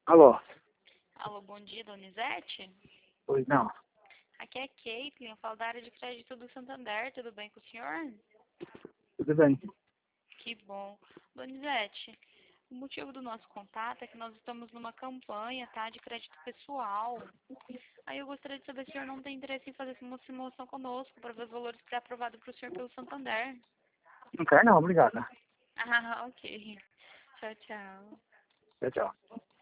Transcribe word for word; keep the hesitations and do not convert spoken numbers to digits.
Alô? Alô, bom dia, Donizete? Oi, não. Aqui é a Caitlin, eu falo da área de crédito do Santander, tudo bem com o senhor? Tudo bem? Que bom. Donizete, o motivo do nosso contato é que nós estamos numa campanha, tá, de crédito pessoal. Aí eu gostaria de saber se o senhor não tem interesse em fazer uma simulação conosco para ver os valores pré-aprovados para o senhor pelo Santander. Não quero não, obrigado. Ah, ok. Tchau, tchau. Tchau, tchau.